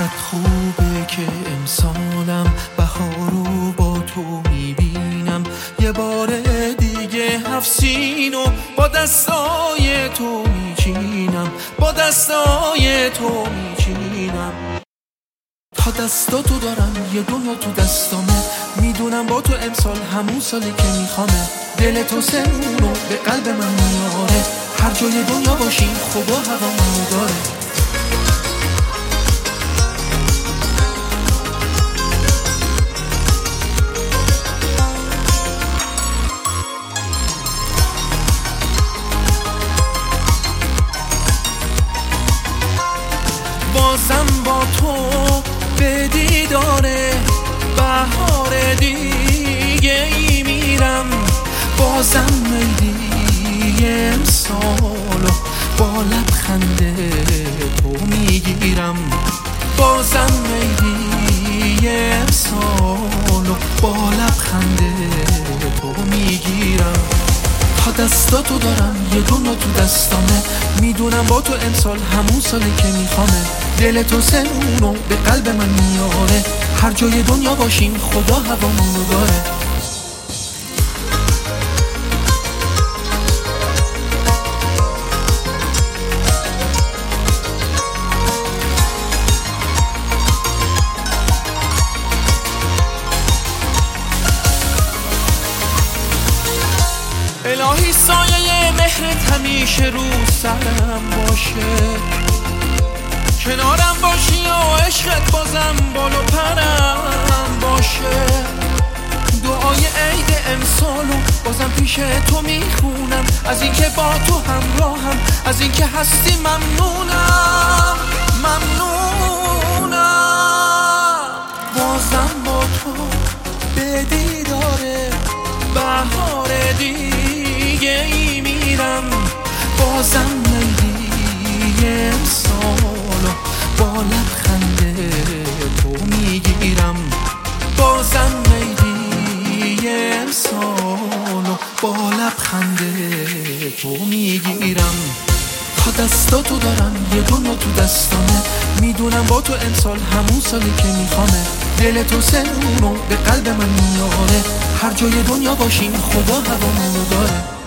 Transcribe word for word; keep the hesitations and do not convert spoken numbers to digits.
چقدر خوبه که امسالم بهارو با تو میبینم، یه بار دیگه هفت سینو با دستای تو میچینم، با دستای تو میچینم. تا دستاتو دارم یه دنیا تو دستامه، میدونم با تو امسال همون سالی که میخوامه. دل تو سمونو به قلب من میاره، هر جای دنیا باشیم خدا هوامونو داره. بازم با تو به دیداره بهار دیگه ای میرم، بازم میدی امسالو با لبخنده تو میگیرم، بازم میدی امسالو با لبخنده تو میگیرم. تا دستاتو دارم یه دنیا تو دستامه، میدونم با تو امسال همون سالی که میخوامه. دل تو سمونو به قلب من میاره، هر جای دنیا باشیم خدا هوامونو داره. الهی سایه مهرت همیشه رو سرم باشه، کنارم باشی و عشقت بازم بالا پرم باشه. دعای عید امسالو بازم پیش تو میخونم، از اینکه با تو همراهم، از اینکه هستی ممنونم ممنونم. بازم با تو به دیداره بهار دیگه ای میرم، بازم میدی امسالو با لبخنده تو میگیرم، بازم میدی امسالو با لبخنده تو میگیرم. تا دستاتو دارم یه دنیا تو دستامه، میدونم با تو امسال همون سالی که میخوامه. دل تو سمونو به قلب من میاره، هر جای دنیا باشیم خدا هوامونو داره.